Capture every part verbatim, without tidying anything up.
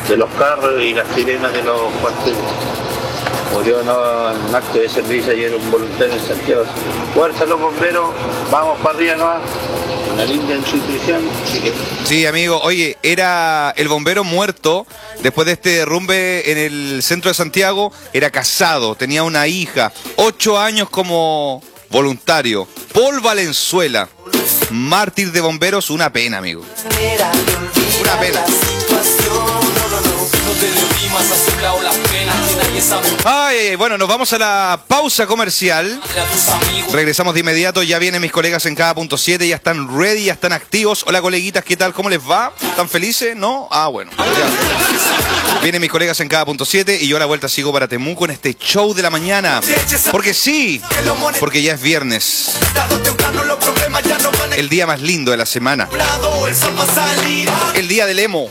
de los carros y las sirenas de los cuarteles. Murió no, en un acto de servicio ayer un voluntario en Santiago. Fuerza los bomberos, vamos para arriba nomás. Una linda institución. Que... Sí, amigo, oye, era el bombero muerto después de este derrumbe en el centro de Santiago. Era casado, tenía una hija, ocho años como voluntario. Paul Valenzuela, mártir de bomberos, una pena, amigo. Una pena. Ay, bueno, nos vamos a la pausa comercial. Regresamos de inmediato. Ya vienen mis colegas en cada punto siete. Ya están ready, ya están activos. Hola, coleguitas, ¿qué tal? ¿Cómo les va? ¿Están felices? ¿No? Ah, bueno. Ya. Vienen mis colegas en cada punto siete. Y yo a la vuelta sigo para Temuco en este show de la mañana. Porque sí, porque ya es viernes. El día más lindo de la semana. El día del emo.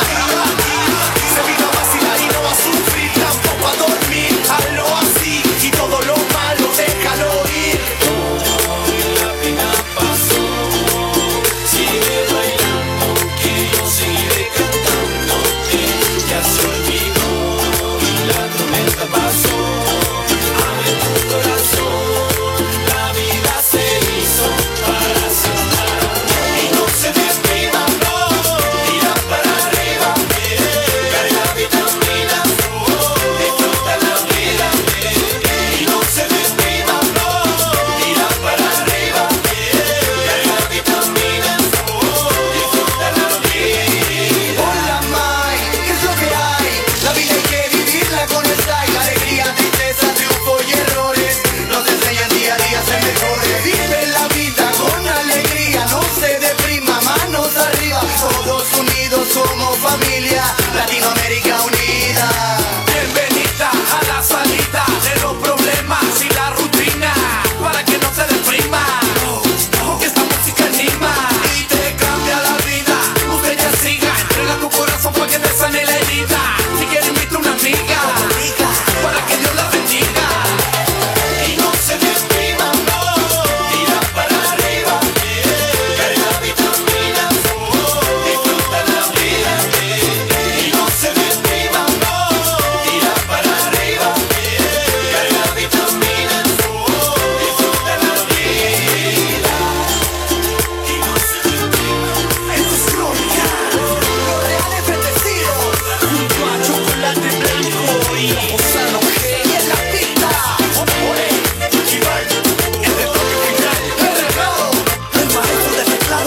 Somos familia, Latinoamérica unida. Bienvenida a la salida de los problemas y la rutina, para que no se deprima, que esta música anima y te cambia la vida. Usted ya siga, entrega tu corazón para que te sane la herida. Si quiere invita a una amiga, para que Dios la bendiga. Y no se deprima, no, tira para arriba, carga vitaminas, disfruta la vida. Y no se deprima, no, tira para arriba, carga vitaminas, disfruta la vida. Y no se deprima, esto es Crónica, los reales bendecidos, junto a Chocolate Blanco y Ozano G. Y en la pista, Oye, Iván, el de toque final, el regalo, el maestro del teclado.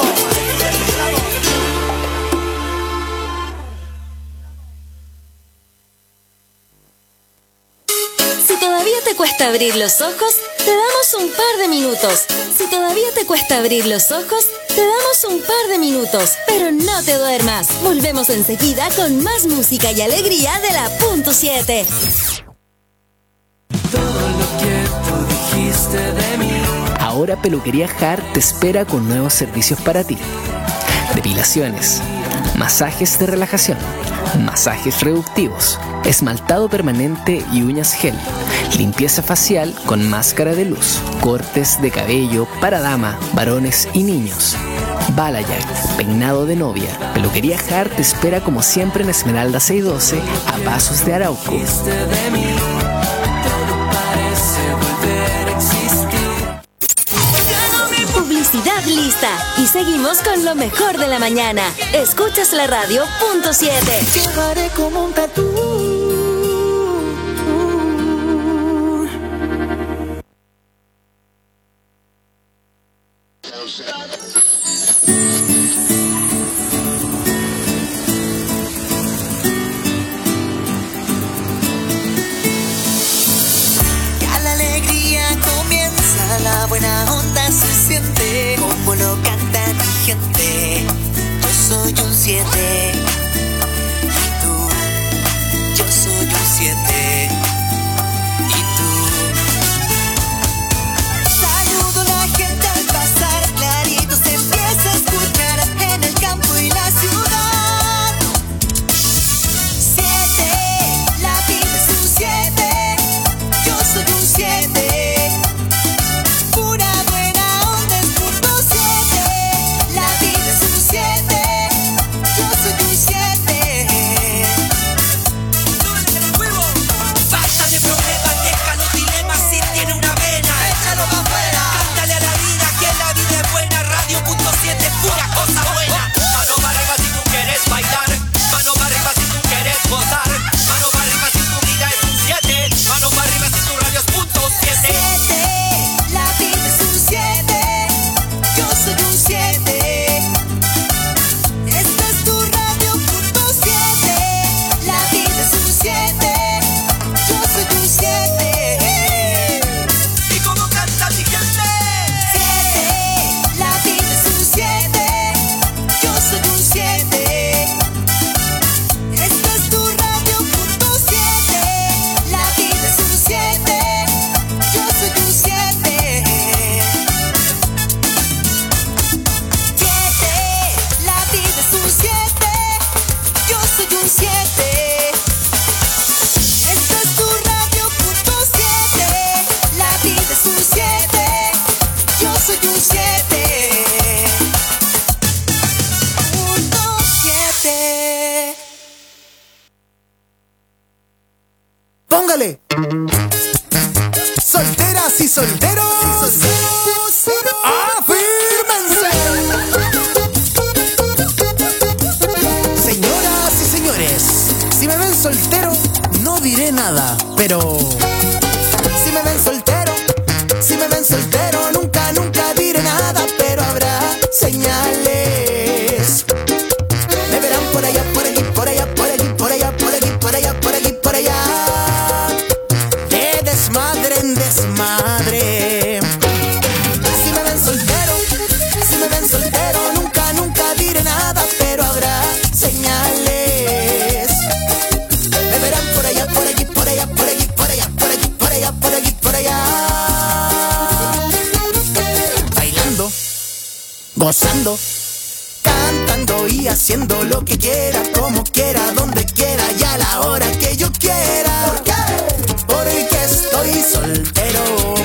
Si todavía te cuesta abrir los ojos, te damos un par de minutos. Si todavía te cuesta abrir los ojos, te damos un par de minutos. Pero no te duermas. Volvemos enseguida con más música y alegría de la punto siete. Todo lo que tú dijiste de mí. Ahora Peluquería Hart te espera con nuevos servicios para ti. Depilaciones, masajes de relajación, masajes reductivos, esmaltado permanente y uñas gel, limpieza facial con máscara de luz, cortes de cabello para dama, varones y niños, balayage, peinado de novia. Peluquería Hart te espera como siempre en Esmeralda seiscientos doce, a pasos de Arauco. Dijiste de mí, todo parece volver a existir. Publicidad lista. Y seguimos con lo mejor de la mañana. Escuchas la radio punto siete. Llevaré como un tatú. Ya la alegría comienza, la buena onda se siente, como lo canta mi gente. Yo soy un siete, y tú, yo soy un siete, y tú. Saludo a la gente al pasar, clarito se empieza a escuchar en el campo y la ciudad. Siete, la vida es un siete, yo soy un siete. Pura buena onda es punto siete, la vida es un siete, yo soy un siete. siete. Esta es tu radio punto siete. La vida es un siete. Yo soy un siete. Punto siete. Póngale. Solteras y solteros. ¡Afírmense! Señoras y señores, si me ven soltero, no diré nada. Pero si me ven soltero, si me ven soltero, nunca, nunca diré nada. Pero habrá señales. Me verán por allá, por allí, por allá, por allí, por allá, por allí, por allá, por allí, por allá. De desmadre en desmadre. Si me ven soltero, si me ven soltero, nunca, nunca diré nada. Pero habrá señales. Me verán por allá, por allí, por allá, por allí, por allá, por allí, por allá, por allí, por allá. Bailando, gozando, cantando y haciendo lo que quiera, como quiera, donde quiera y a la hora que yo quiera. ¿Por qué? Porque estoy soltero.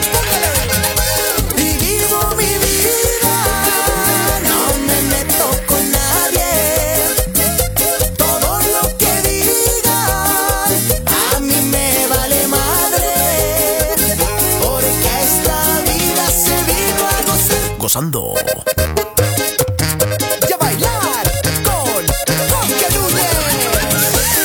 Y vivo mi vida, no me meto con nadie. Todo lo que digan a mí me vale madre. Porque esta vida se vino a gozar. Gozando. Y a bailar con Coque Núñez.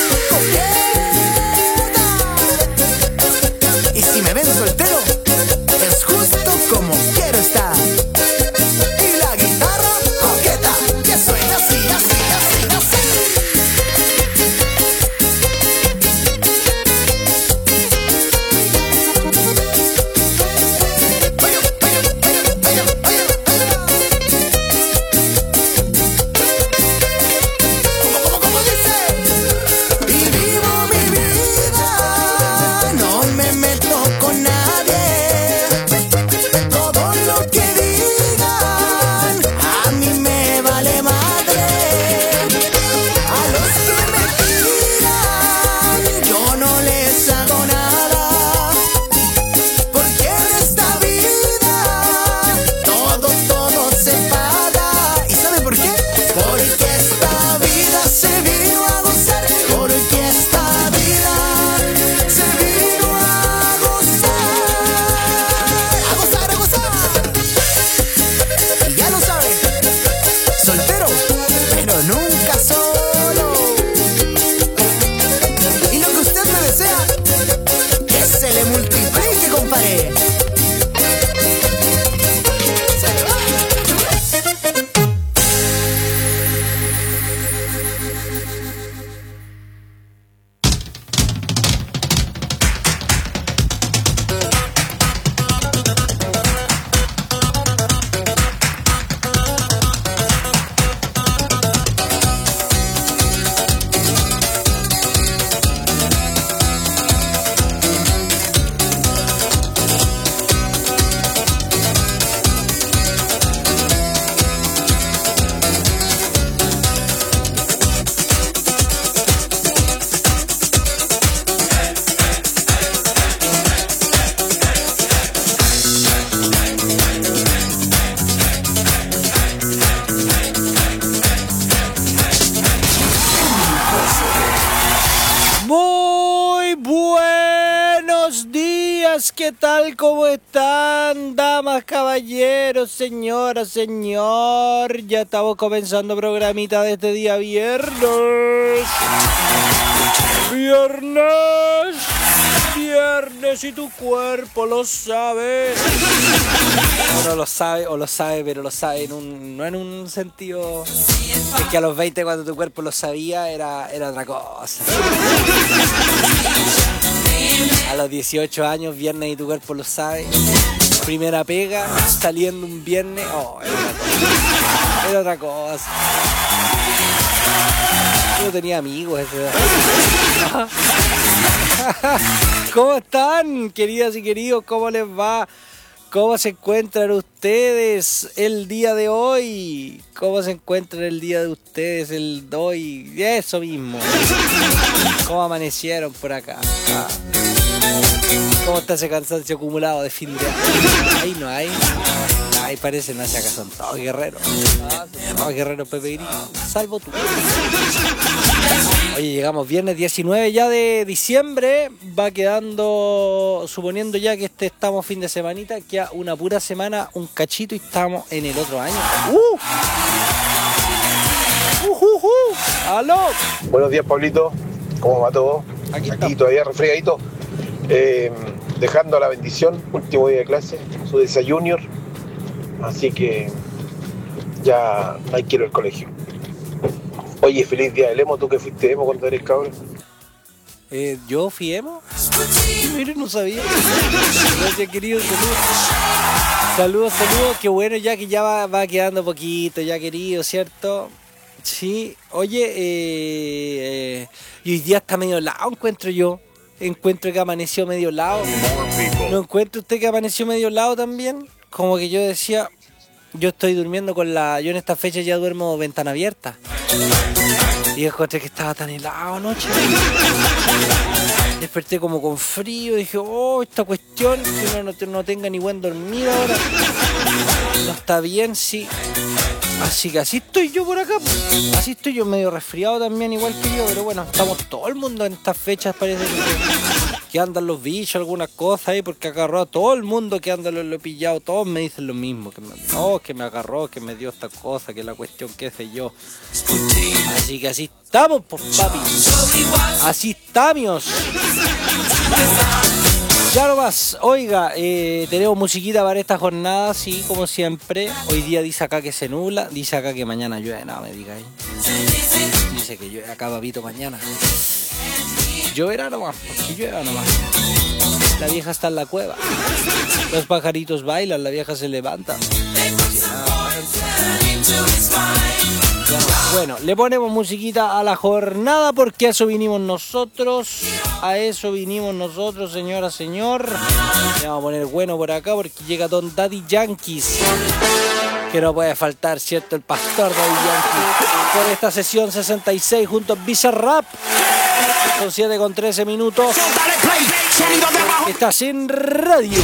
Coqueta. Y si me ven soltero, es justo como quiero estar. Y la guitarra coqueta, que suena así, así, así, así. ¿Cómo, cómo dice? Y vivo mi vida, no me meto con nadie. Todo lo que digan a mí me vale madre. A los que me tiran yo no les hago nada. Porque en esta vida todo, todo se paga. ¿Y sabe por qué? Porque esta vida se vino a gozar. Porque esta vida se vino a gozar. A gozar, a gozar. Y ya lo sabe, soltero, pero nunca solo. Y lo que usted me desea, que se le multiplique, compadre. Se le va. Muy buenos días, ¿qué tal? ¿Cómo están, damas, caballeros, señoras, señor? Ya estamos comenzando programita de este día viernes. Viernes, viernes y tu cuerpo lo sabe. O no lo sabe, o lo sabe, pero lo sabe en un, no en un sentido de que a los veinte cuando tu cuerpo lo sabía era, era otra cosa. A los dieciocho años, viernes y tu cuerpo lo sabe. Primera pega, saliendo un viernes, oh, era otra cosa. Era otra cosa. Yo no tenía amigos a esa edad. ¿Cómo están, queridas y queridos? ¿Cómo les va? ¿Cómo se encuentran ustedes el día de hoy? ¿Cómo se encuentran el día de ustedes el de hoy? Eso mismo. ¿Cómo amanecieron por acá? Ah. ¿Cómo está ese cansancio acumulado de fin de año? Ahí no hay. Ahí parece no se acá son todos guerreros. Todos guerreros Pepe Grillo. Salvo tú. Oye, llegamos viernes diecinueve ya de diciembre. Va quedando, suponiendo ya que este estamos fin de semanita, queda una pura semana, un cachito y estamos en el otro año. ¡Uh! ¡Uh, uh, uh! ¡Aló! Buenos días, Pablito. ¿Cómo va todo? Aquí, Aquí todavía refriadito. Eh, dejando la bendición, último día de clase, su día junior. Así que ya hay que ir al colegio. Oye, feliz día del emo, tú que fuiste emo cuando eres cabrón. Eh, ¿Yo fui emo? Mire, no sabía. Gracias, querido. Saludos. Saludos, saludos. Qué bueno ya que ya va, va quedando poquito, ya querido, ¿cierto? Sí. Oye, eh, eh, y hoy día está medio lado, encuentro yo. Encuentro que amaneció medio lado. ¿No encuentra usted que amaneció medio lado también? Como que yo decía, yo estoy durmiendo con la... Yo en esta fecha ya duermo ventana abierta. Y encontré que estaba tan helado anoche. Desperté como con frío. Dije, oh, esta cuestión, que uno no, no tenga ni buen dormir ahora. No está bien, sí. Así que así estoy yo por acá. Así estoy yo medio resfriado también, igual que yo. Pero bueno, estamos todo el mundo en estas fechas, parece que, que andan los bichos, algunas cosas ahí, porque agarró a todo el mundo que anda lo, lo pillado. Todos me dicen lo mismo. Que me, no, que me agarró, que me dio esta cosa, que la cuestión, qué sé yo. Así que así estamos, pues papi. Así estamos. Ya no más, oiga, eh, tenemos musiquita para esta jornada, sí, como siempre. Hoy día dice acá que se nubla, dice acá que mañana llueve, no me diga ahí. Dice que llueve acá, papito, mañana. Lloverá nomás, porque llueva nomás. La vieja está en la cueva. Los pajaritos bailan, la vieja se levanta. Bueno, le ponemos musiquita a la jornada porque a eso vinimos nosotros. A eso vinimos nosotros, señora, señor. Le vamos a poner bueno por acá porque llega Don Daddy Yankees. Que no puede faltar, ¿cierto? El pastor Daddy Yankees. Por esta sesión sesenta y seis junto a Bizarrap. Son siete con trece minutos. Está sin radio.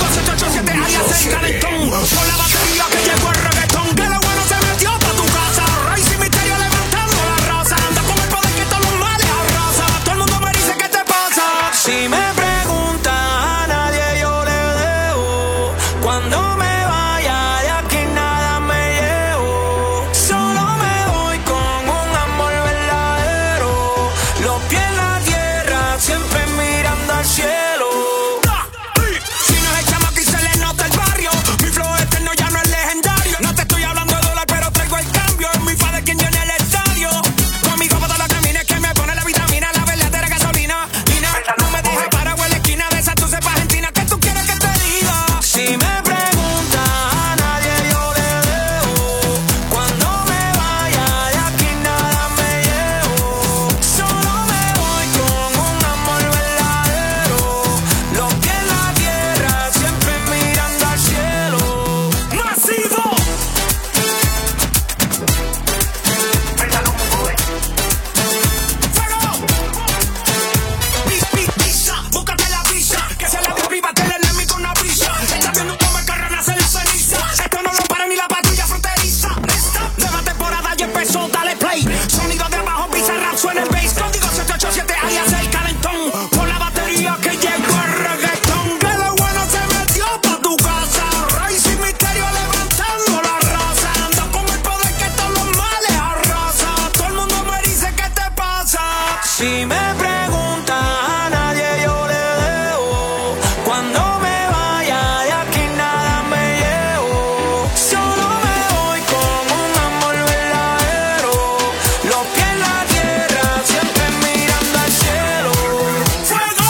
Si me preguntan a nadie yo le debo. Cuando me vaya de aquí nada me llevo. Solo me voy con un amor verdadero. Los pies en la tierra, siempre mirando al cielo. Si no es el chamaco y se le nota el barrio. Mi flow eterno ya no es legendario. No te estoy hablando de dólar, pero traigo el cambio. Es mi fa de quien llena el estadio. Conmigo para todos los caminos que me pone la vitamina, la verdadera gasolina. No me dejes para la esquina de esa, tú sepas Argentina, ¿qué tú quieres que te diga? Si me preguntas a nadie yo le debo. Cuando me vaya de aquí nada me llevo. Solo me voy con un amor verdadero. Los pies en la tierra, siempre mirando al cielo. ¡Masivo! Búscate la visa, que se la dio viva, te le mi con una brisa. Está viendo cómo el carro nace la ceniza. Esto no lo para ni la patrulla fronteriza. Nueva temporada ya empezó, dale play. Sonido de abajo, Bizarrap, suena el bass. Código siete ocho siete, alias el calentón. Por la batería que llegó el reggaetón. Que lo bueno se metió pa' tu casa. Rey sin misterio levantando la raza. Ando con el poder que todos los males arrasa. Todo el mundo me dice qué te pasa. Si me preguntan a nadie yo le debo. Cuando me vaya de aquí nada me llevo. Solo me voy con un amor verdadero. Los pies en la tierra, siempre mirando al cielo. ¡Fuego!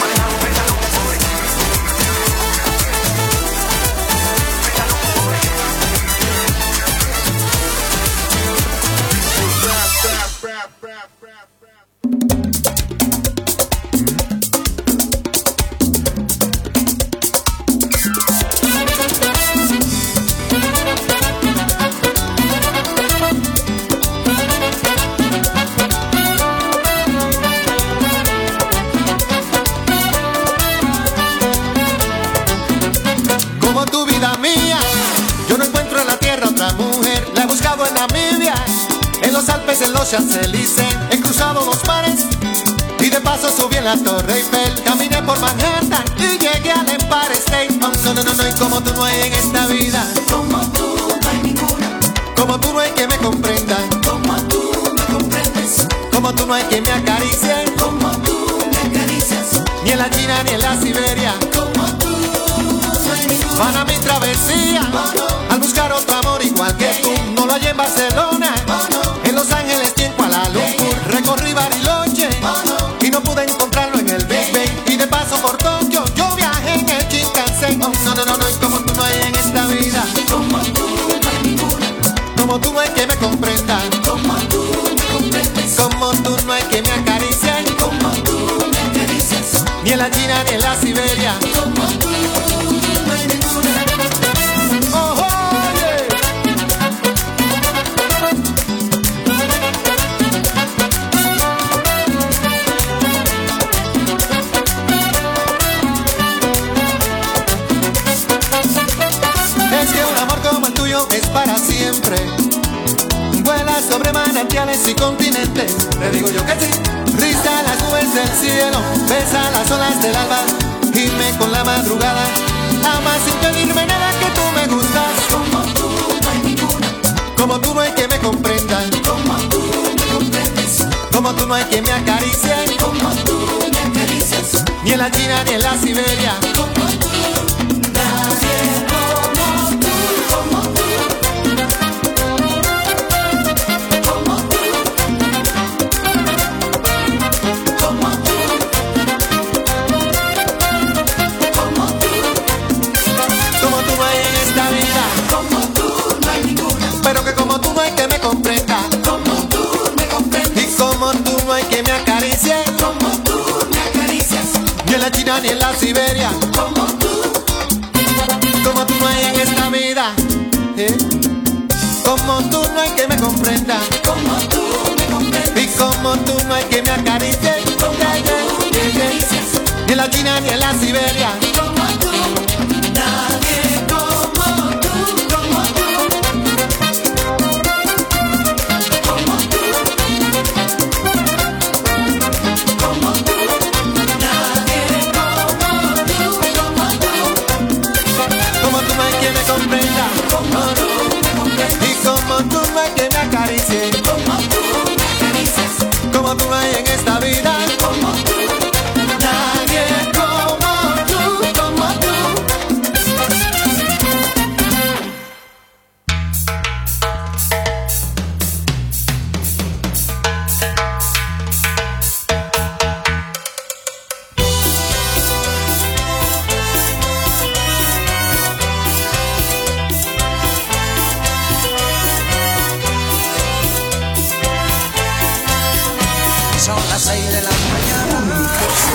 ¡Fuego! en los Champs-Élysées, he cruzado dos mares y de paso subí en la Torre Eiffel. Caminé por Manhattan y llegué al Empire State. Oh, no, no, no, no, y como tú no hay en esta vida, como tú no hay ninguna, como tú no hay que me comprenda, como tú me comprendes, como tú no hay que me acaricie, como tú me acaricias, ni en la China ni en la Siberia, como tú no hay ninguna. Para mi travesía, oh, no, al buscar otro amor igual que tú, no lo hallé en Barcelona, oh, no, en Los Ángeles y en Kuala Lumpur, recorrí Bariloche, oh, no, y no pude encontrarlo en el Big Ben, y de paso por Tokio yo viajé en el Shinkansen. Oh, no, no, no, no, y como tú no hay en esta vida, como tú no hay ninguna, como tú no hay que me comprenda, como tú me comprendes, como tú no hay que me acaricie, como tú me acaricias, ni en la China ni en la Siberia, como tú no hay ninguna. Oh, oh, yeah. Es que un amor como el tuyo es para siempre. Vuela sobre manantiales y continentes. Te digo yo que sí. Riza las nubes del cielo, besa las olas del alba, gime con la madrugada. Ama sin pedirme nada, que tú me gustas. Como tú no hay ninguna, como tú no hay que me comprendan, como tú me comprendes, como tú no hay que me acaricie, como tú me acaricias, ni en la China ni en la Siberia, como tú. Nadie como tú, como tú, como tú, como tú, como tú, como tú no hay en esta vida, como tú no hay ninguna, pero que como tú no hay que me comprenda, como tú me comprendes, y como tú no hay que me acaricie, como tú me acaricias, ni en la China ni en la Siberia, como tú, como tú no hay en esta vida, ¿eh? Como tú no hay que me comprenda, como tú me comprendes, y como tú no hay que me acaricie, como tú me acaricias, ni en la China ni en la Siberia, como tú, nadie como tú, como tú, como tú, como tú, nadie como tú, como tú, como tú no hay que me comprenda, como tú me comprendes, y como tú no hay que me acaricie, como tú me acaricias, como tú no hay en esta vida, como tú, nadie como tú, como tú. Son las seis de la mañana.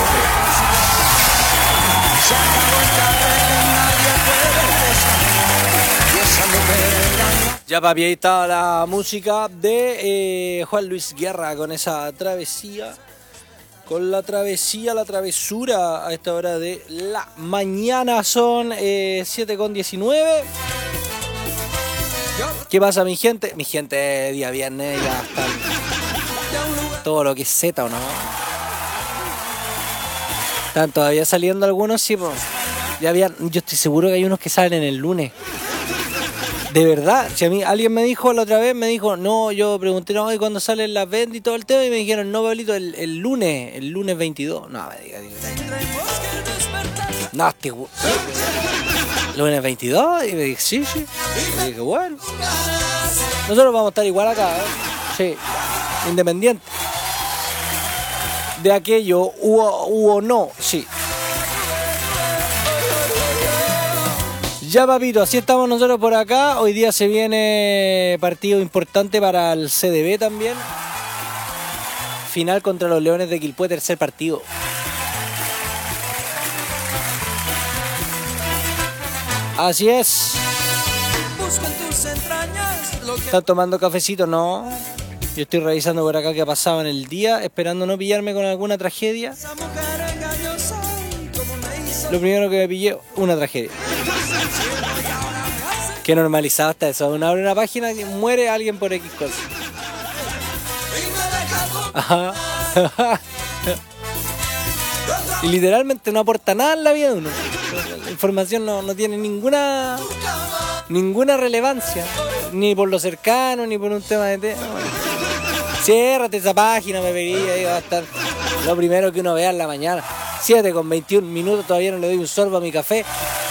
Se acabó el carrete, nadie puede escapar. Y esa mujer engañó. Ya papi, ahí está la música de eh, Juan Luis Guerra con esa travesía. Con la travesía, la travesura a esta hora de la mañana. Son eh, siete con diecinueve. ¿Qué pasa, mi gente? Mi gente, día viernes, ya están todo lo que es Z, ¿o no? ¿Están todavía saliendo algunos? Sí, pues. Ya habían, yo estoy seguro que hay unos que salen el lunes. De verdad, si a mí alguien me dijo la otra vez, me dijo, no, yo pregunté, no, ¿y cuándo salen las ventas y todo el tema? Y me dijeron, no, Pablito, el, el lunes, el lunes veintidós. No, me diga, diga. No, este gu- lunes veintidós. Y me dije, sí, sí. Y me dije, bueno. Nosotros vamos a estar igual acá, ¿eh? Sí, independiente. De aquello, hubo, hubo no, sí. Ya, papito, así estamos nosotros por acá. Hoy día se viene partido importante para el C D B también. Final contra los Leones de Quilpué, tercer partido. Así es. ¿Están tomando cafecito? No. Yo estoy revisando por acá qué ha pasado en el día, esperando no pillarme con alguna tragedia. Lo primero que me pillé, una tragedia. Qué normalizado está eso. Uno abre una página y muere alguien por X cosa. Ajá. Y literalmente no aporta nada en la vida de uno. La información no, no tiene ninguna ninguna relevancia, ni por lo cercano, ni por un tema de tema. Ciérrate esa página, me vería, ahí va a estar lo primero que uno vea en la mañana. siete con veintiún minutos, todavía no le doy un sorbo a mi café.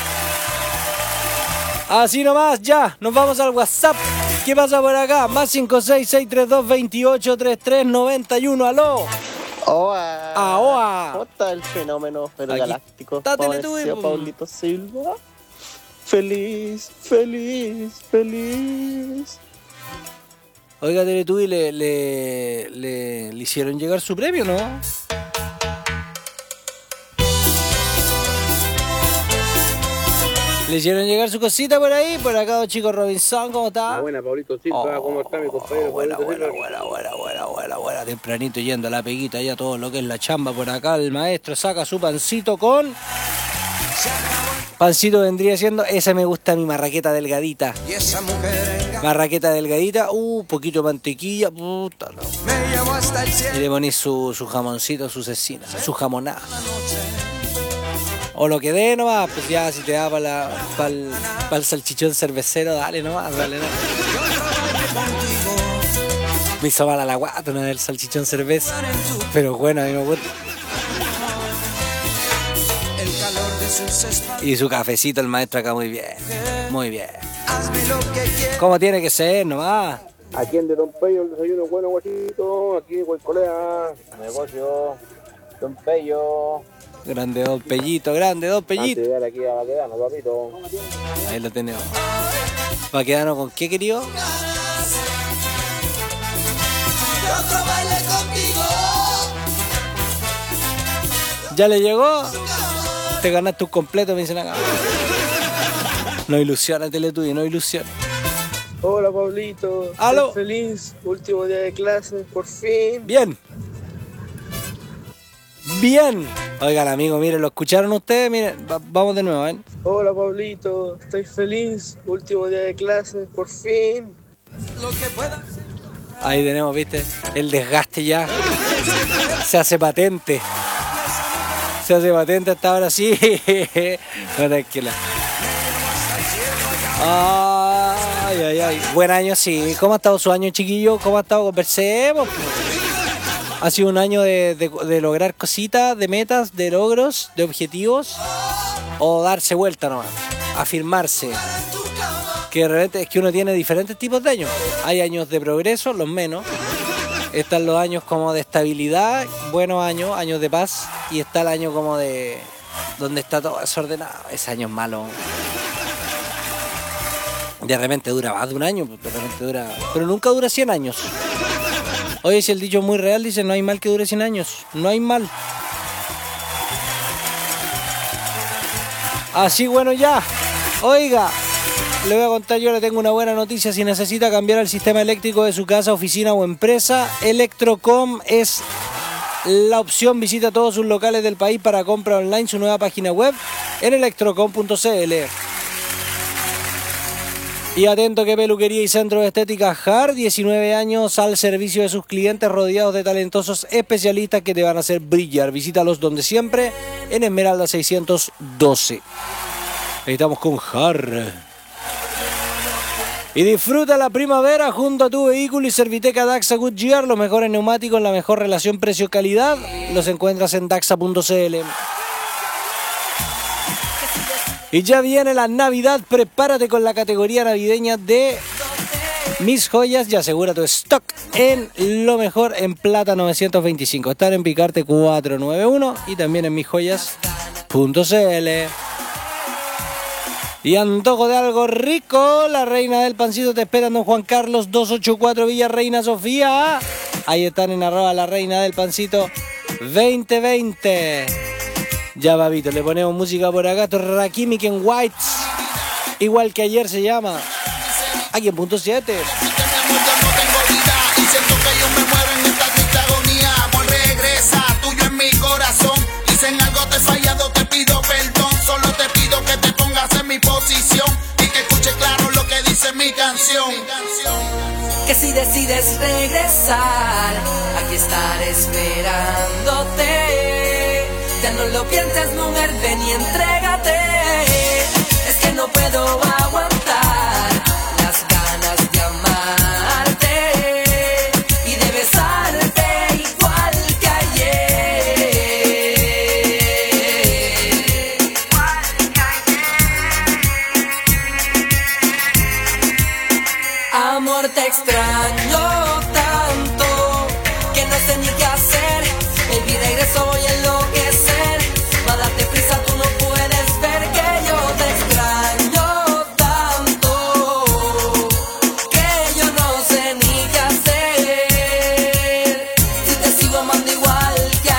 Así nomás, ya, nos vamos al WhatsApp. ¿Qué pasa por acá? Más cinco seis seis tres dos veintiocho treinta y tres noventa y uno, aló. Oa. Ah, oa. ¿Cómo está el fenómeno pero Aquí galáctico? está Teletubby, Parecía po. Paulito Silva. Feliz, feliz, feliz. Oiga, Teletubby, ¿le, le, le, le hicieron llegar su premio, no? ¿Le hicieron llegar su cosita por ahí? Por acá, don Chico Robinson, ¿cómo está? Buena, Paulito Silva, ¿cómo está mi compañero? Buena, Paulito buena, Silva? buena, buena, buena, buena, buena. Tempranito yendo a la peguita, ya todo lo que es la chamba por acá. El maestro saca su pancito con... Pancito vendría siendo... Esa me gusta, mi marraqueta delgadita. Marraqueta delgadita, uh, poquito de mantequilla, puta, no. Y le ponís su, su jamoncito, su cecina, su jamonada. O lo que dé nomás, pues ya si te da para pa el, pa el salchichón cervecero, dale nomás, dale nomás. Me hizo mal a la guata una del salchichón cerveza, pero bueno, a mí me gusta. Y su cafecito, el maestro acá, muy bien, muy bien. Como tiene que ser nomás. Aquí en de Don Pello, el desayuno bueno, guachito. Aquí en Huaycolea, negocio. Don Pello. Grande Don Pellito, grande Don Pellito. Antes de llegar aquí a Baquedano, papito. Ahí lo tenemos. ¿Baquedano con qué, querido? ¿Ya le llegó? Te ganaste un completo, me dicen acá. No ilusiona, Teletubby, no ilusiona. Hola, Pablito. Aló. Estoy feliz. Último día de clase, por fin. Bien. Bien. Oigan, amigo, miren, ¿lo escucharon ustedes? Miren, va- vamos de nuevo, ¿eh? Hola, Pablito. Estoy feliz. Último día de clase, por fin. Ahí tenemos, ¿viste? El desgaste ya se hace patente. Se hace patente hasta ahora, sí. No, tranquila. Ay, ay, ay. Buen año, sí. ¿Cómo ha estado su año, chiquillo? ¿Cómo ha estado? Conversemos. Ha sido un año de, de, de lograr cositas, de metas, de logros, de objetivos. O darse vuelta nomás. Afirmarse. Que de repente es que uno tiene diferentes tipos de años. Hay años de progreso, los menos. Están los años como de estabilidad, buenos años, años de paz. Y está el año como de... donde está todo desordenado. Ese año es malo. De repente dura más de un año, de repente dura... Pero nunca dura cien años. Oye, si el dicho es muy real, dice no hay mal que dure cien años. No hay mal. Así, bueno, ya. Oiga, le voy a contar, yo le tengo una buena noticia. Si necesita cambiar el sistema eléctrico de su casa, oficina o empresa, Electrocom es la opción. Visita todos sus locales del país para compra online, su nueva página web en electrocom punto c l. Y atento que peluquería y centro de estética Har, diecinueve años al servicio de sus clientes, rodeados de talentosos especialistas que te van a hacer brillar. Visítalos donde siempre, en Esmeralda seiscientos doce. Ahí estamos con Har. Y disfruta la primavera junto a tu vehículo y Serviteca Daxa Goodyear, los mejores neumáticos, la mejor relación precio-calidad. Los encuentras en daxa punto c l. Y ya viene la Navidad, prepárate con la categoría navideña de Mis Joyas y asegura tu stock en lo mejor en plata novecientos veinticinco. Están en Picarte cuatrocientos noventa y uno y también en mis joyas punto c l. Y antojo de algo rico, la reina del pancito te espera en Don Juan Carlos doscientos ochenta y cuatro Villa Reina Sofía. Ahí están en arroba la reina del pancito veinte veinte. Ya, babito, le ponemos música por acá. Esto es Rakimi Ken Whites. Igual que ayer se llama. Aquí en punto siete. Y siento que yo me muero en esta triste agonía. Amor, regresa, tuyo en mi corazón. Y si en algo te he fallado, te pido perdón. Solo te pido que te pongas en mi posición y que escuche claro lo que dice mi canción. Que si decides regresar, aquí estaré esperándote. Ya no lo pienses, mujer, ven y entrégate. Es que no puedo aguantar las ganas de amarte y de besarte igual que ayer. Amor, te extraño tanto que no sé ni qué hacer. Baby, regreso, voy a enloquecer. Va a darte prisa, tú no puedes ver que yo te extraño tanto que yo no sé ni qué hacer. Si te sigo amando igual que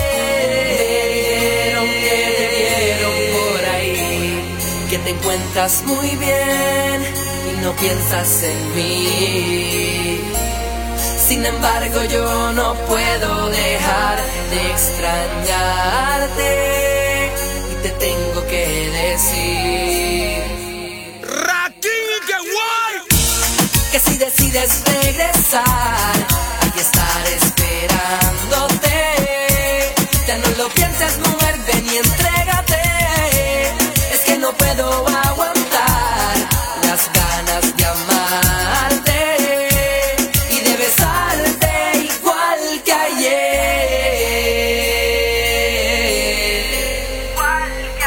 ayer. Me dijeron que te vieron por ahí, que te encuentras muy bien y no piensas en mí. Sin embargo, yo no puedo dejar de extrañarte y te tengo que decir que si decides regresar, aquí estaré esperándote. Ya no lo pienses, mujer, ven y entrégate. Es que no puedo aguantar las ganas de amarte y de besarte igual que ayer. Igual que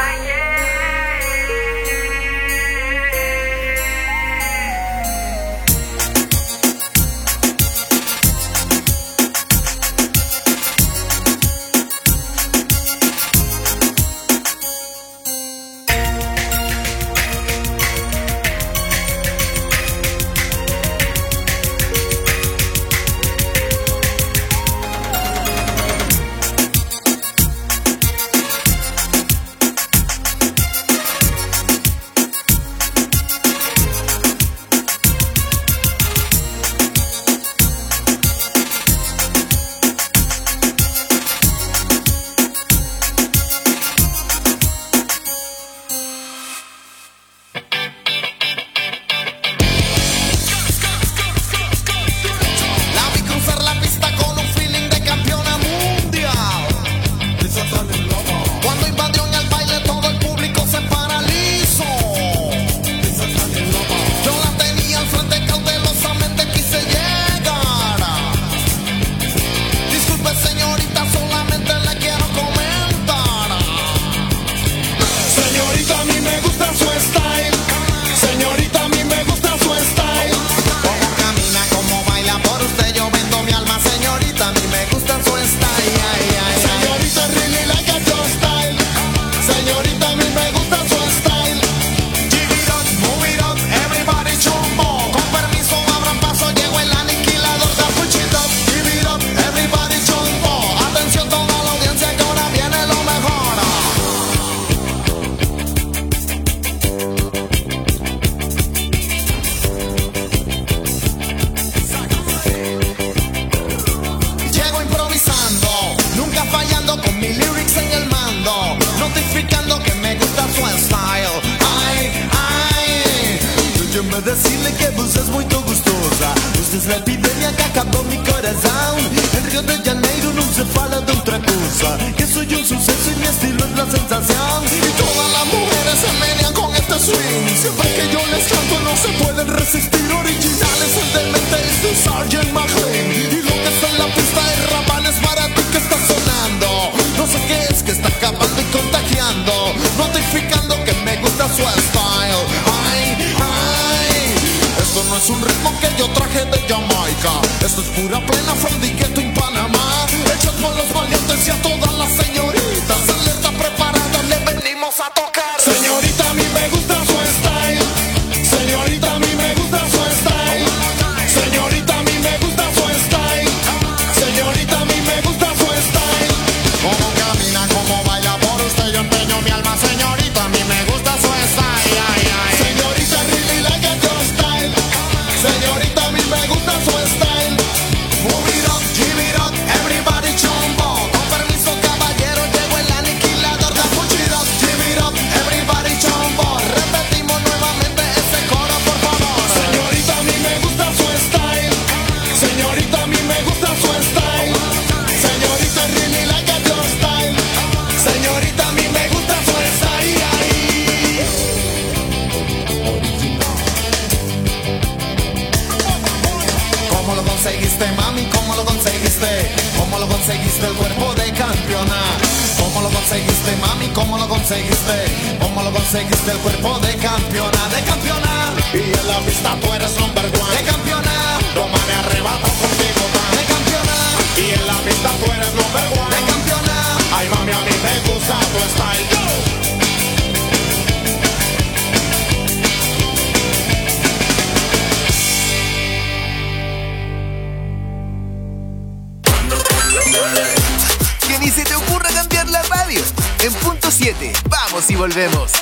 decirle que vos es muy gustosa. Usted es la epidemia que acabó mi corazón. En Río de Janeiro no se fala de otra cosa, que soy un suceso y mi estilo es la sensación. Y todas las mujeres se menean con este swing. Siempre que yo les canto no se pueden resistir. Originales, el demente es de Sergeant McLean. Y lo que está en la pista de Raban es para ti que está sonando. No sé qué es que está acabando y contagiando, notificando que me gusta su style. Ay, ay, esto no es un ritmo que yo traje de Jamaica. Esto es pura plena from the ghetto en Panamá. Hechos por los valientes y a todas las señoritas. Alerta preparada, le venimos a tocar. Señorita, a mí me gusta su style. Señorita, a mí me gusta su style. Señorita, a mí me gusta su style. Señorita, a mí me gusta su style. Como camina, como baila, por usted yo empeño mi alma. Señorita, a mí me gusta su style. Ay, ay. Señorita, really like a your style. Señorita, a mí me gusta su style. Move it up, give it up, everybody jump up. Con conseguiste, mami? ¿Cómo lo conseguiste? ¿Cómo lo conseguiste el cuerpo de campeona? ¿Cómo lo conseguiste, mami? ¿Cómo lo conseguiste? ¿Cómo lo conseguiste el cuerpo de campeona? De campeona. Y en la pista tú eres number one. De campeona. Toma, me arrebato contigo, va. De campeona. Y en la pista tú eres number one. De campeona. Ay, mami, a mí me gusta tu style. Go. Que ni se te ocurra cambiar la radio. En punto siete, vamos y volvemos.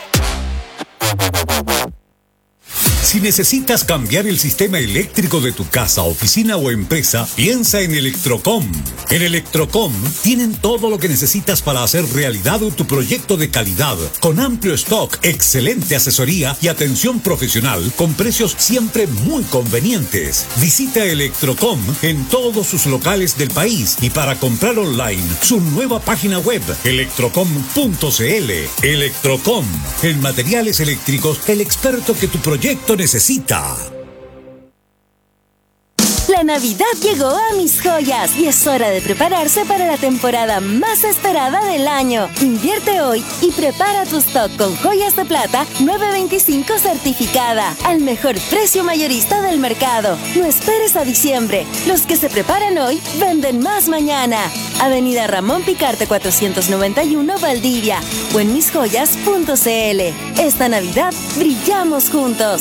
Si necesitas cambiar el sistema eléctrico de tu casa, oficina o empresa, piensa en Electrocom. En Electrocom tienen todo lo que necesitas para hacer realidad tu proyecto de calidad, con amplio stock, excelente asesoría y atención profesional, con precios siempre muy convenientes. Visita Electrocom en todos sus locales del país y para comprar online, su nueva página web, electrocom punto cl. Electrocom, en materiales eléctricos, el experto que tu proyecto necesita. La Navidad llegó a Mis Joyas y es hora de prepararse para la temporada más esperada del año. Invierte hoy y prepara tu stock con joyas de plata nueve veinticinco certificada al mejor precio mayorista del mercado. No esperes a diciembre. Los que se preparan hoy venden más mañana. Avenida Ramón Picarte cuatrocientos noventa y uno, Valdivia, o en mis joyas punto cl. Esta Navidad brillamos juntos.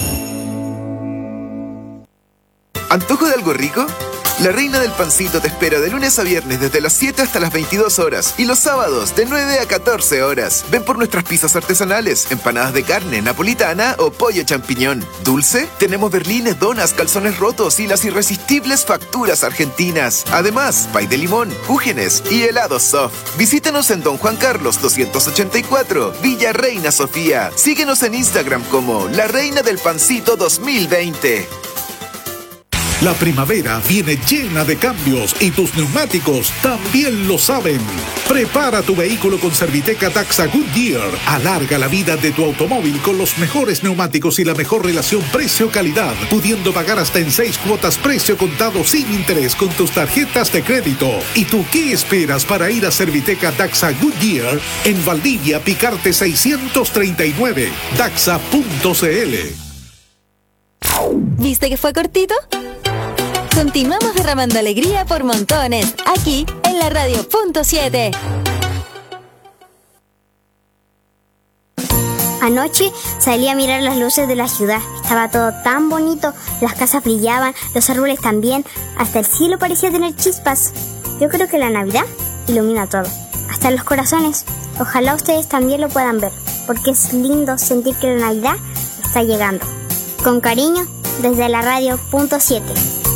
¿Antojo de algo rico? La Reina del Pancito te espera de lunes a viernes desde las siete hasta las veintidós horas y los sábados de nueve a catorce horas. Ven por nuestras pizzas artesanales, empanadas de carne, napolitana o pollo champiñón. ¿Dulce? Tenemos berlines, donas, calzones rotos y las irresistibles facturas argentinas. Además, pay de limón, cúgenes y helados soft. Visítanos en Don Juan Carlos doscientos ochenta y cuatro, Villa Reina Sofía. Síguenos en Instagram como La Reina del Pancito dos mil veinte. La primavera viene llena de cambios y tus neumáticos también lo saben. Prepara tu vehículo con Serviteca Daxa Goodyear. Alarga la vida de tu automóvil con los mejores neumáticos y la mejor relación precio-calidad, pudiendo pagar hasta en seis cuotas precio contado sin interés con tus tarjetas de crédito. ¿Y tú qué esperas para ir a Serviteca Daxa Goodyear en Valdivia, Picarte seiscientos treinta y nueve, daxa punto cl? ¿Viste que fue cortito? Continuamos derramando alegría por montones, aquí en la radio punto siete. Anoche salí a mirar las luces de la ciudad. Estaba todo tan bonito, las casas brillaban, los árboles también, hasta el cielo parecía tener chispas. Yo creo que la Navidad ilumina todo, hasta los corazones. Ojalá ustedes también lo puedan ver, porque es lindo sentir que la Navidad está llegando. Con cariño, desde la radio punto siete.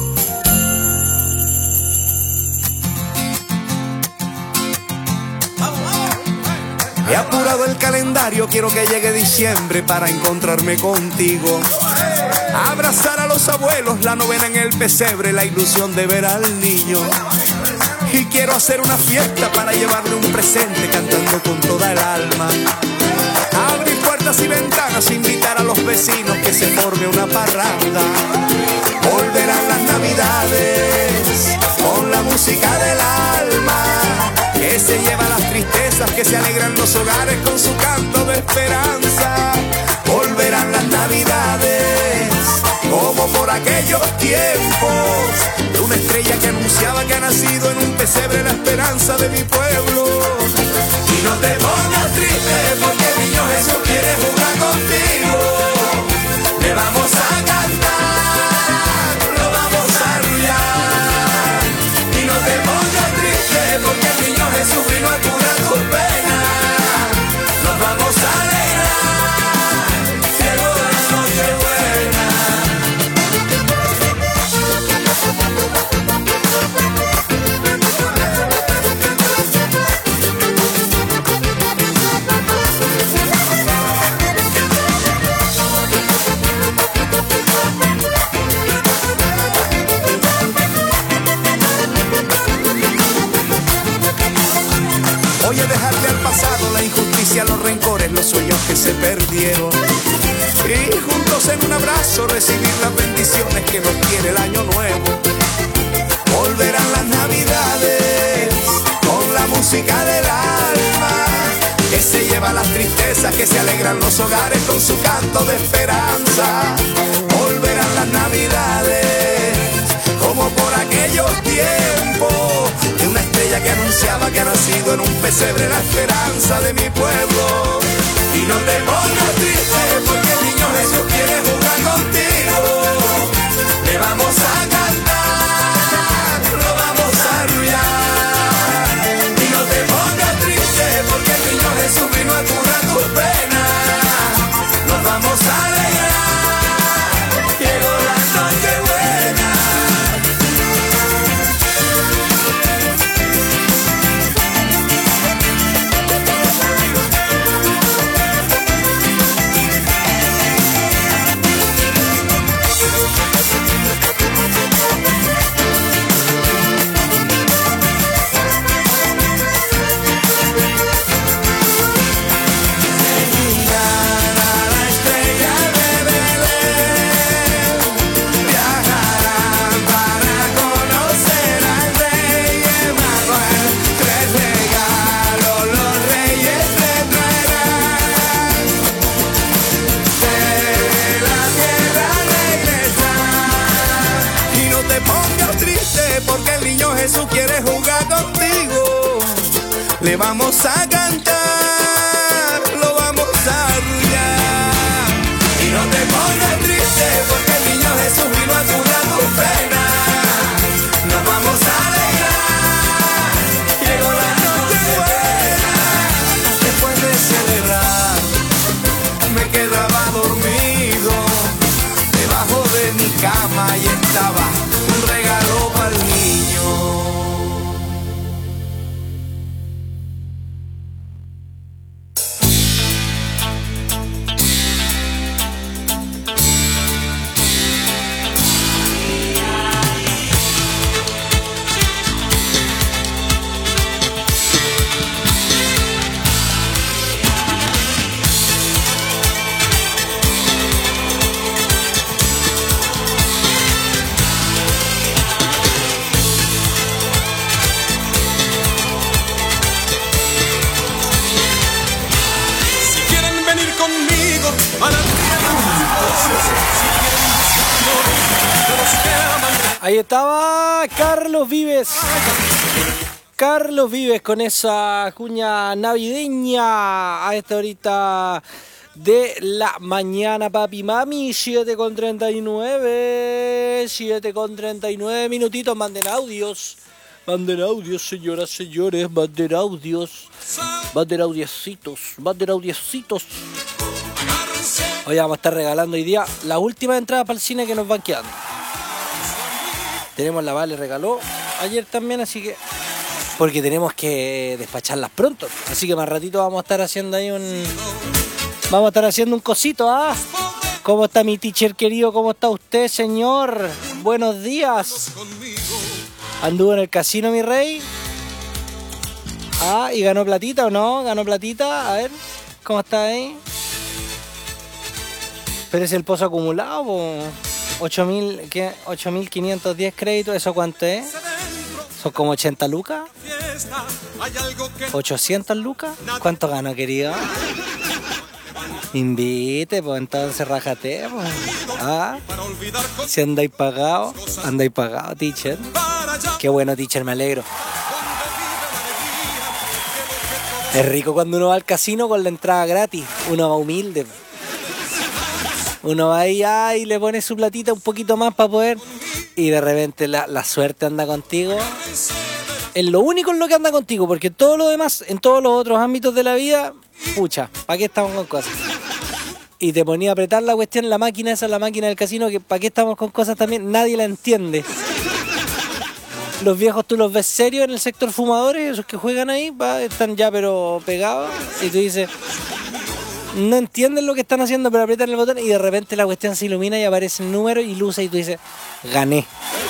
He apurado el calendario, quiero que llegue diciembre para encontrarme contigo. Abrazar a los abuelos, la novena en el pesebre, la ilusión de ver al niño. Y quiero hacer una fiesta para llevarle un presente cantando con toda el alma. Abrir puertas y ventanas, invitar a los vecinos que se forme una parranda. Volverán las navidades con la música del alma, que se lleva las tristezas, que se alegran los hogares con su canto de esperanza. Volverán las navidades como por aquellos tiempos, de una estrella que anunciaba que ha nacido en un pesebre la esperanza de mi pueblo. Y no te pongas triste porque el niño Jesús quiere jugar contigo. Le vamos a cantar, lo vamos a arrullar. Y no te pongas triste porque el niño Jesús vino a curar tus penas. Nos vamos a alegrar, llegó la Nochebuena. Oye, dejarle al pasado la injusticia, los rencores, los sueños que se perdieron. Y juntos en un abrazo recibir las bendiciones que nos tiene el año nuevo. música del alma, que se lleva las tristezas, que se alegran los hogares con su canto de esperanza. Volverán las navidades como por aquellos tiempos, de una estrella que anunciaba que ha nacido en un pesebre la esperanza de mi pueblo. Y no te pongas triste porque el niño Jesús quiere jugar contigo. Le vamos a cantar, lo vamos a arrullar. Y no te pongas triste porque el niño Jesús vino a curar tus penas. Nos vamos a alegrar, llegó la noche buena. Jesús quiere jugar contigo. Le vamos a cantar, lo vamos a arrullar. Y no te pongas triste porque el niño Jesús vino a curar tu pena. Nos vamos a alegrar, llegó la noche buena. Después de celebrar me quedaba dormido debajo de mi cama y estaba un regalo para el niño. Ahí estaba Carlos Vives. Carlos Vives con esa cuña navideña a esta horita de la mañana, papi mami. siete con treinta y nueve. siete con treinta y nueve minutitos. Manden audios. Manden audios, señoras, señores. Manden audios. Manden audiecitos. Manden audiecitos. Hoy vamos a estar regalando hoy día las últimas entradas para el cine que nos van quedando. Tenemos la Vale, regaló ayer también, así que... Porque tenemos que despacharlas pronto. Así que más ratito vamos a estar haciendo ahí un... Vamos a estar haciendo un cosito, ¿ah? ¿Cómo está mi teacher querido? ¿Cómo está usted, señor? Buenos días. ¿Anduvo en el casino, mi rey? Ah, ¿y ganó platita o no? ¿Ganó platita? A ver, ¿cómo está ahí? Pero es el pozo acumulado, po. ocho mil quinientos diez créditos, ¿eso cuánto es? ¿Son como ochenta lucas? ¿ochocientas lucas? ¿Cuánto gano, querido? Invite, pues entonces rájate, pues. Ah, si andáis pagado, andáis pagado, teacher. Qué bueno, teacher, me alegro. Es rico cuando uno va al casino con la entrada gratis, uno va humilde. Uno va ahí ah, y le pone su platita un poquito más para poder... Y de repente la, la suerte anda contigo. Es lo único en lo que anda contigo, porque todo lo demás, en todos los otros ámbitos de la vida, pucha, ¿para qué estamos con cosas? Y te ponía a apretar la cuestión, la máquina esa, la máquina del casino, que ¿para qué estamos con cosas también? Nadie la entiende. Los viejos tú los ves serios en el sector fumadores, esos que juegan ahí, va, están ya pero pegados, y tú dices... No entienden lo que están haciendo, pero aprietan el botón y de repente la cuestión se ilumina y aparece el número y luce y tú dices, gané.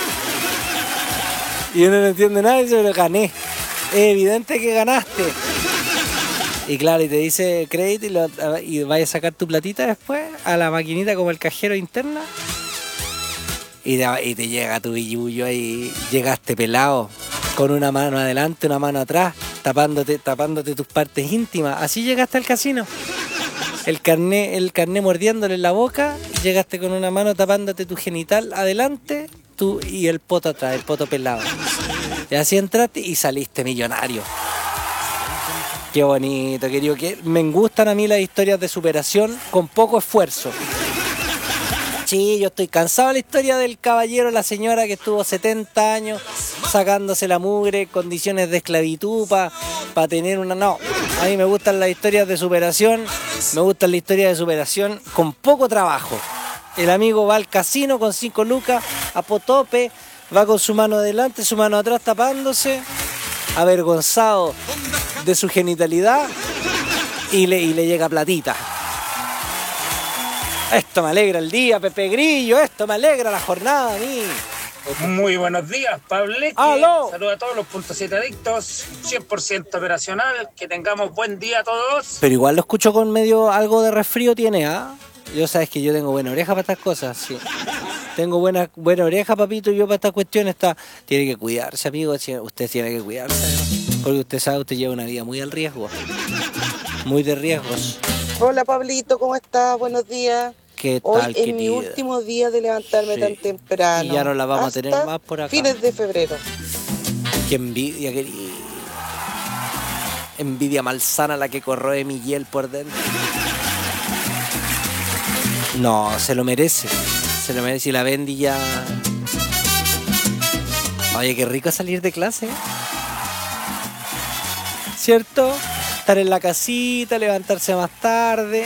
Y uno no entiende nada y dice, pero gané. Es evidente que ganaste. Y claro, y te dice crédito y, lo, y vayas a sacar tu platita después a la maquinita como el cajero interna. Y te, y te llega tu billullo ahí, llegaste pelado, con una mano adelante, una mano atrás. tapándote, tapándote tus partes íntimas. Así llegaste al casino. El carné, el carné mordiéndole en la boca, llegaste con una mano tapándote tu genital adelante tú y el poto atrás, el poto pelado. Y así entraste y saliste millonario. Qué bonito, querido. Que me gustan a mí las historias de superación con poco esfuerzo. Sí, yo estoy cansado de la historia del caballero, la señora que estuvo setenta años sacándose la mugre, condiciones de esclavitud para pa tener una... No, a mí me gustan las historias de superación, me gustan las historias de superación con poco trabajo. El amigo va al casino con cinco lucas, a potope, va con su mano adelante, su mano atrás tapándose, avergonzado de su genitalidad y le, y le llega platita. Esto me alegra el día, Pepe Grillo, esto me alegra la jornada a mí. Muy buenos días, Pableque. ¡Aló! Saludos a todos los punto siete adictos, cien por ciento operacional, que tengamos buen día a todos. Pero igual lo escucho con medio algo de resfrío tiene, ¿ah? Yo sabes que yo tengo buena oreja para estas cosas, sí. Tengo buena, buena oreja, papito, yo para estas cuestiones está... Tiene que cuidarse, amigo, usted tiene que cuidarse, ¿no? Porque usted sabe, usted lleva una vida muy al riesgo. Muy de riesgos. Hola, Pablito, ¿cómo estás? Buenos días. ¿Qué Hoy tal, es querida? mi último día de levantarme Sí. tan temprano. Y ya no la vamos a hasta tener más por acá. Fines de febrero. Qué envidia, querida. Envidia malsana la que corroe mi hiel por dentro. No, se lo merece. Se lo merece. Y la Bendy ya... Oye, qué rico salir de clase. ¿Cierto? Estar en la casita, levantarse más tarde.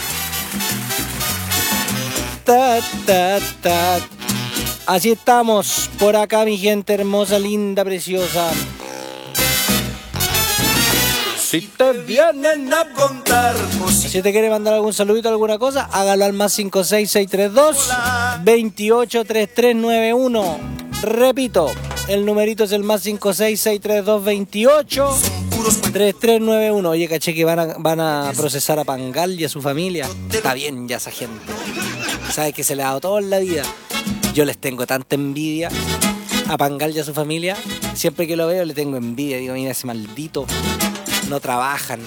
Ta, ta, ta. Así estamos por acá, mi gente hermosa, linda, preciosa. Si te vienen a contar, si te quiere mandar algún saludito, alguna cosa, hágalo al más cinco seis seis tres dos, veintiocho, treinta y tres noventa y uno. Repito, el numerito es el más cinco seis seis tres dos, veintiocho, treinta y tres noventa y uno. Oye, caché que van a, van a procesar a Pangal y a su familia. Está bien ya esa gente. Sabe que se le ha dado todo en la vida. Yo les tengo tanta envidia a Pangal y a su familia. Siempre que lo veo le tengo envidia. Digo, mira ese maldito. No trabajan.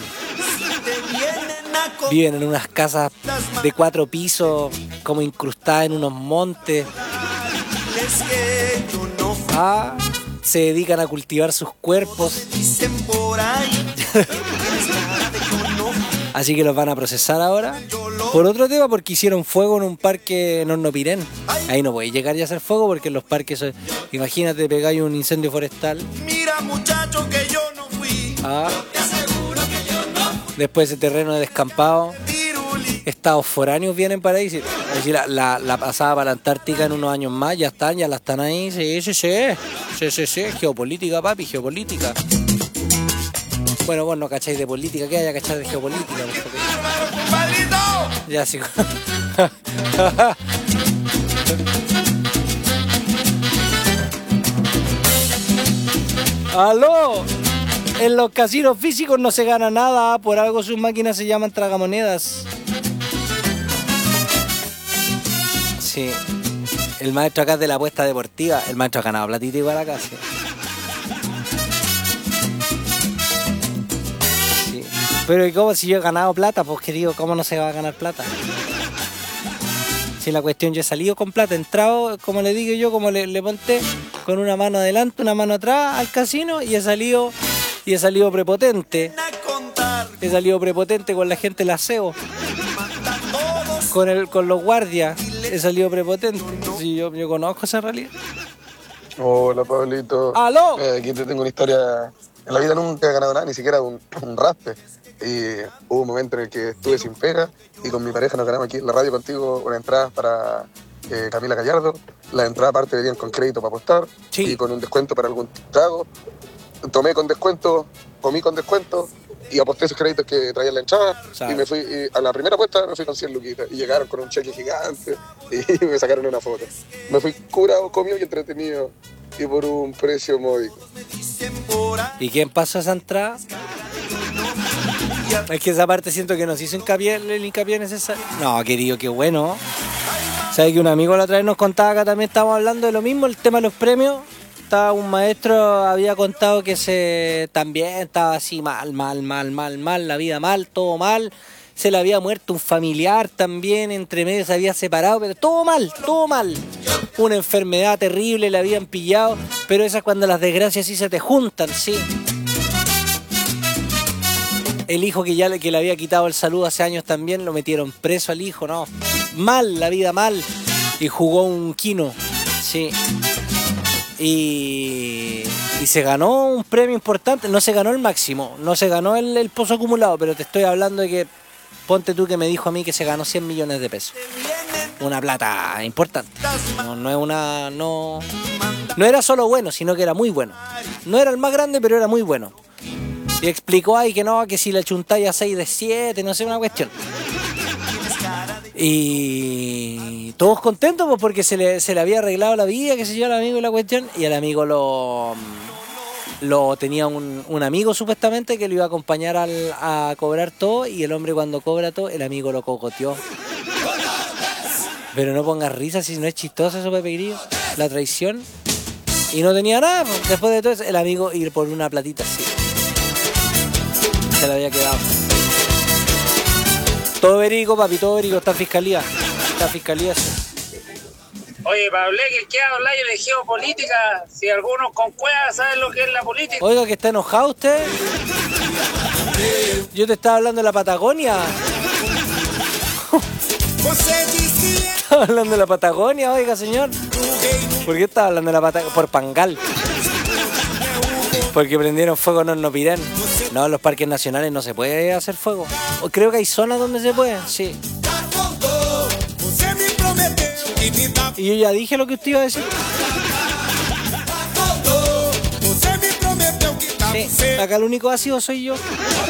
Viven en unas casas de cuatro pisos, como incrustadas en unos montes. Ah, se dedican a cultivar sus cuerpos. Así que los van a procesar ahora. Por otro tema, porque hicieron fuego en un parque en Hornopirén. Ahí no podéis llegar ya a hacer fuego porque en los parques, son... imagínate, pegáis un incendio forestal. Mira, muchacho, que yo no fui. Ah. Después ese terreno de descampado. Estados foráneos vienen para ahí. Es decir, la, la, la pasada para la Antártica en unos años más, ya están, ya la están ahí. Sí, sí, sí. Sí, sí, sí. Geopolítica, papi, geopolítica. Bueno, vos no cacháis de política, ¿qué hay a cachar de geopolítica? Ya sigo. ¡Aló! En los casinos físicos no se gana nada, por algo sus máquinas se llaman tragamonedas. Sí. El maestro acá es de la apuesta deportiva, el maestro ha ganado platita igual acá, sí. Sí. Pero ¿y cómo si yo he ganado plata? Pues querido, ¿cómo no se va a ganar plata? Si la cuestión yo he salido con plata, he entrado, como le digo yo, como le, le monté, con una mano adelante, una mano atrás al casino y he salido... Y he salido prepotente. He salido prepotente con la gente del aseo. Con el, con los guardias. He salido prepotente. Sí, yo, yo conozco esa realidad. Hola, Pablito. ¡Aló! Eh, aquí te tengo una historia. En la vida nunca he ganado nada, ni siquiera un, un raspe. Y hubo un momento en el que estuve sin pega y con mi pareja nos ganamos aquí en la radio contigo una entrada para eh, Camila Gallardo. La entrada aparte venían con crédito para apostar y con un descuento para algún trago. Tomé con descuento, comí con descuento y aposté esos créditos que traía en la entrada. ¿Sabes? Y me fui y a la primera apuesta me fui con cien luquitas y llegaron con un cheque gigante y me sacaron una foto. Me fui curado, comido y entretenido y por un precio módico. ¿Y quién pasó esa entrada? Es que esa parte siento que nos hizo hincapié, el hincapié necesario. No, querido, qué bueno. ¿Sabes que un amigo la otra vez nos contaba acá también estábamos hablando de lo mismo, el tema de los premios? estaba un maestro, había contado que se también estaba así mal, mal, mal, mal, mal, la vida mal, todo mal. Se le había muerto un familiar también, entre medio se había separado, pero todo mal, todo mal. Una enfermedad terrible le habían pillado, pero esa es cuando las desgracias sí se te juntan, sí. El hijo que ya le, que le había quitado el saludo hace años también, lo metieron preso al hijo, ¿no? Mal, la vida mal. Y jugó un quino, sí. Y, y se ganó un premio importante, no se ganó el máximo, no se ganó el, el pozo acumulado, pero te estoy hablando de que, ponte tú que me dijo a mí que se ganó cien millones de pesos. Una plata importante. No, no es una, no, no era solo bueno, sino que era muy bueno. No era el más grande, pero era muy bueno. Y explicó ahí que no, que si le chuntaya seis de siete, no sé, una cuestión. Y todos contentos pues, porque se le, se le había arreglado la vida, que se yo al amigo y la cuestión, y el amigo lo, lo tenía un, un amigo supuestamente que lo iba a acompañar al, a cobrar todo, y el hombre cuando cobra todo, el amigo lo cocoteó. Pero no pongas risa si no es chistoso eso, Pepe Grillo, la traición. Y no tenía nada, pues, después de todo eso, el amigo ir por una platita así. Se le había quedado. Todo verídico, papi, todo verídico, está en fiscalía. Está en fiscalía, sí. Oye, Pablo, ¿qué qué habláis de geopolítica? Si algunos con cuevas saben lo que es la política. Oiga, que está enojado usted. Yo te estaba hablando de la Patagonia. Estaba hablando de la Patagonia, oiga, señor. ¿Por qué estaba hablando de la Patagonia? Por Pangal. Porque prendieron fuego en Hornopirán. No, en los parques nacionales no se puede hacer fuego. Creo que hay zonas donde se puede, sí. Y yo ya dije lo que usted iba a decir. Sí, acá el único ácido soy yo.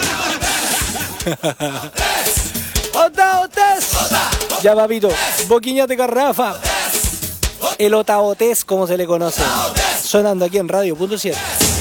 ¡Ota, otes! Ya, papito, boquiña de garrafa. El otaotés, como se le conoce. Sonando aquí en Radio Punto siete.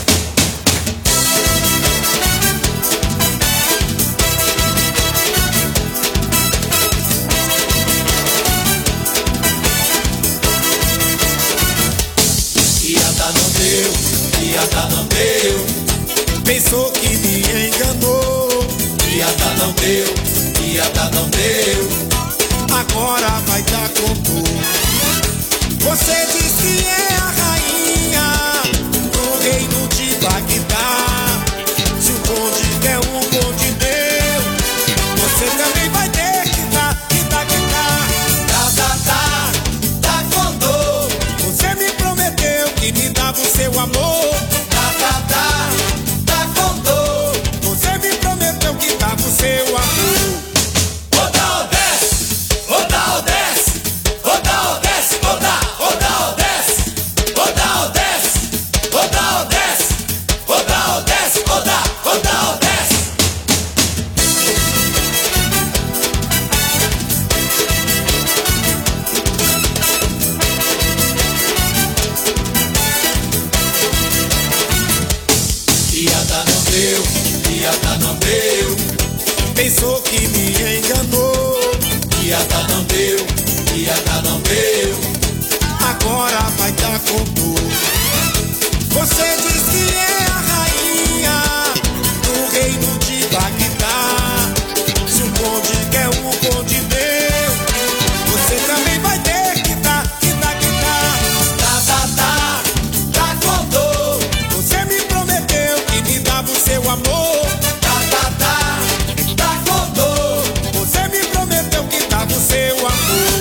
Iata não deu, pensou que me enganou. Iata não deu, Iata não deu, agora vai dar com tudo. Você diz que é a rainha do reino de Bagdá. Se o bonde der um bonde deu, você também vai ter que dar, que dar, que dar. Tá, tá, tá, tá com dor. Você me prometeu que me dava o seu amor. Seu amor. Oda Odesse, Oda Odesse, Oda Odesse, Oda, Oda Odesse, Oda Odesse, Oda Odesse, Oda Odesse, Oda, Oda Odesse. Iata não deu, Iata não deu. Pensou que me enganou. Iata não deu, Iata não deu, agora vai dar com tudo. Você diz que é a rainha do reino de Bagdá. Se o bonde quer um bonde deu, você também vai ter que dar, que dar, que dar. Tá, tá, tá, tá com dor. Você me prometeu que me dava o seu amor. Seu amor.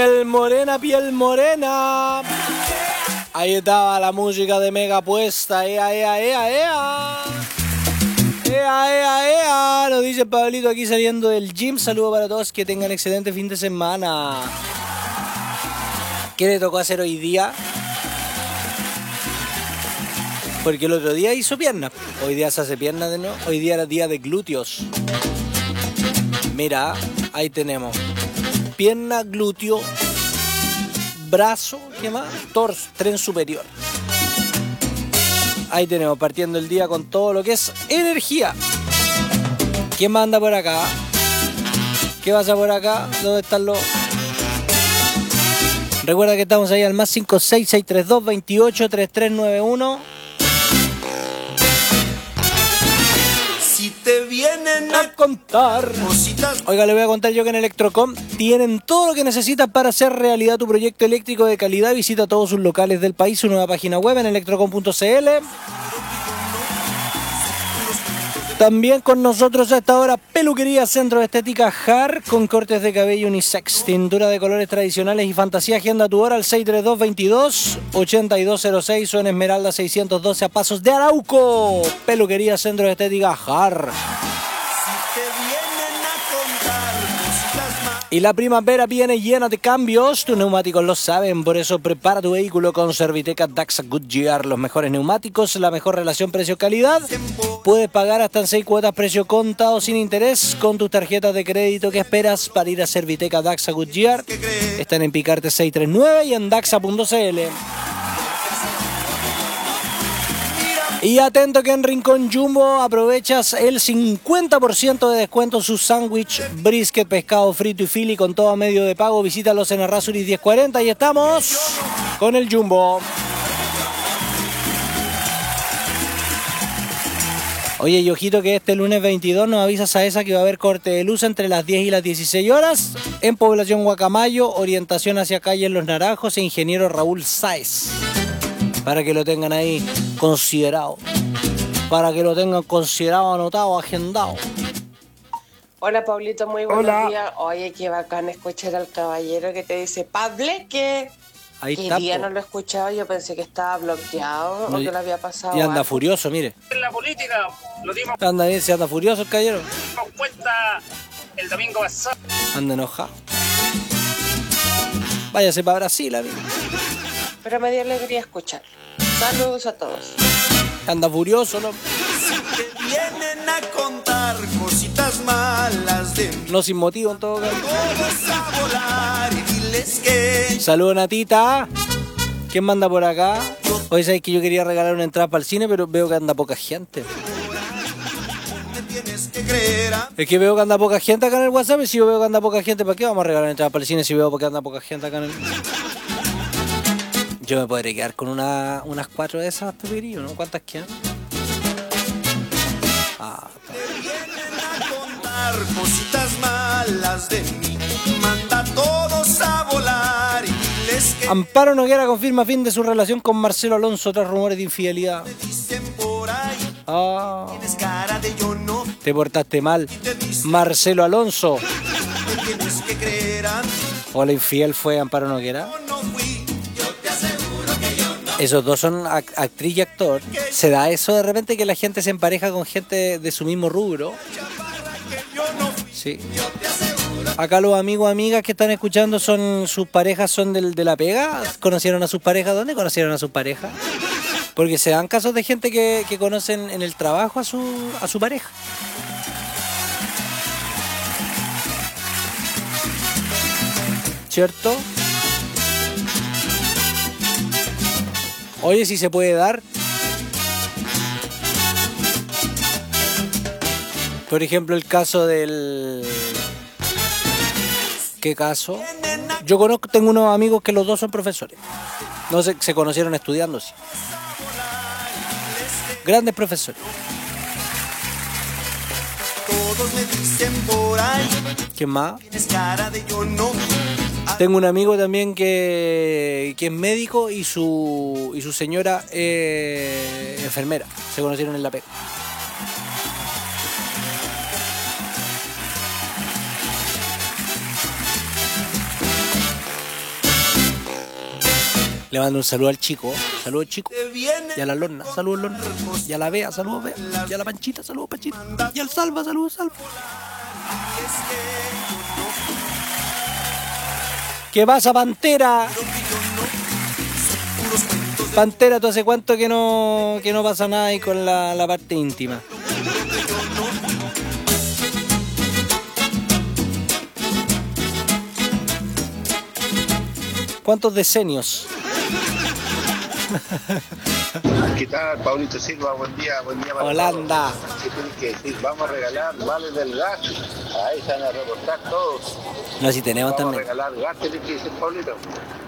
Piel morena, piel morena. Ahí estaba la música de Mega puesta. Ea, ea, ea, ea. Ea, ea, ea. Lo dice Pablito aquí saliendo del gym. Saludos para todos. Que tengan excelente fin de semana. ¿Qué le tocó hacer hoy día? Porque el otro día hizo piernas. Hoy día se hace piernas de nuevo. Hoy día era día de glúteos. Mira, ahí tenemos. Pierna, glúteo, brazo, ¿qué más? Torso, tren superior. Ahí tenemos, partiendo el día con todo lo que es energía. ¿Quién manda por acá? ¿Qué pasa por acá? ¿Dónde están los...? Recuerda que estamos ahí al más cinco seis seis tres dos veintiocho treinta y tres noventa y uno. Si te vienen a contar cositas. Oiga, le voy a contar yo que en Electrocom tienen todo lo que necesitas para hacer realidad tu proyecto eléctrico de calidad. Visita todos sus locales del país, su nueva página web en electrocom punto c l. También con nosotros a esta hora, Peluquería Centro de Estética Jar, con cortes de cabello unisex, tintura de colores tradicionales y fantasía. Agenda tu hora al seis tres dos veintidós ochenta y dos cero seis o en Esmeralda seiscientos doce a Pasos de Arauco. Peluquería Centro de Estética Jar. Y la primavera viene llena de cambios, tus neumáticos lo saben, por eso prepara tu vehículo con Serviteca Daxa Goodyear, los mejores neumáticos, la mejor relación precio-calidad. Puedes pagar hasta en seis cuotas precio contado sin interés con tus tarjetas de crédito. ¿Qué esperas para ir a Serviteca Daxa Goodyear? Están en Picarte seiscientos treinta y nueve y en daxa punto c l. Y atento que en Rincón Jumbo aprovechas el cincuenta por ciento de descuento en su sándwich, brisket, pescado frito y fili con todo medio de pago. Visítalos en Arrasuris diez cuarenta y estamos con el Jumbo. Oye, y ojito que este lunes veintidós nos avisa Saesa que va a haber corte de luz entre las diez y las dieciséis horas en Población Guacamayo, orientación hacia calle Los Naranjos e Ingeniero Raúl Sáez. Para que lo tengan ahí considerado. Para que lo tengan considerado, anotado, agendado. Hola Pablito, muy buenos Hola. días. Oye, qué bacán escuchar al caballero que te dice Pable, que Ahí qué está, día po. no lo he escuchado. Yo pensé que estaba bloqueado No, o y- que lo había pasado. Y anda algo. furioso, mire. En la política lo dimos Anda bien, se anda furioso el caballero. cuenta el domingo pasado. Anda enojado. Váyase para Brasil, amigo. Pero me dio alegría escuchar. Saludos a todos. Anda furioso, ¿no? Vienen a contar cositas malas de mí. No sin motivo en todo caso. Todos a volar y diles que Saludos, Natita. ¿Quién manda por acá? Hoy sabéis que yo quería regalar una entrada para el cine, pero veo que anda poca gente. tienes que creer. a- Es que veo que anda poca gente acá en el WhatsApp. Y si yo veo que anda poca gente, ¿para qué vamos a regalar una entrada para el cine si veo que anda poca gente acá en el... Yo me podré quedar con una, unas cuatro de esas, Pepirillo, ¿no? ¿Cuántas quedan? Ah, Contar cositas malas de mí. Manda a todos a volar y diles que Amparo Noguera confirma fin de su relación con Marcelo Alonso tras rumores de infidelidad. dicen por ahí. Ah, Tienes cara de yo no te portaste mal. Marcelo Alonso. me tienes que creer a mí. ¿O la infiel fue Amparo Noguera? No fui, yo te aseguro que yo no. Esos dos son ac- actriz y actor. ¿Se da eso de repente que la gente se empareja con gente de su mismo rubro? Sí. Acá los amigos, amigas que están escuchando son sus parejas, son del, de la pega. ¿Conocieron a sus parejas? ¿Dónde conocieron a sus parejas? Porque se dan casos de gente que, que conocen en el trabajo a su, a su pareja. ¿Cierto? Oye, si se puede dar. Por ejemplo, el caso del... ¿Qué caso? Yo conozco, tengo unos amigos que los dos son profesores. No sé, se conocieron estudiando, sí. Grandes profesores. Todos me dicen por ahí. ¿Quién más? Tienes cara de yo no. Tengo un amigo también que, que es médico y su, y su señora eh, enfermera. Se conocieron en la pega. Le mando un saludo al chico. Saludos chico. Y a la Lorna. Saludos Lorna. Y a la Bea. Saludos Bea. Y a la Panchita. Saludos Panchita. Y al Salva. Saludos Salva. ¿Qué pasa, Pantera? Pantera, ¿tú hace cuánto que no, que no pasa nada ahí con la, la parte íntima? ¿Cuántos decenios? ¿Qué tal, Paulito Silva? Buen día, buen día. Para Holanda. todos. ¿Qué tienes que decir? Vamos a regalar vales del gas. Ahí se van a reportar todos. No, si tenemos Vamos también. a regalar gas, tienes que decir, Paulito.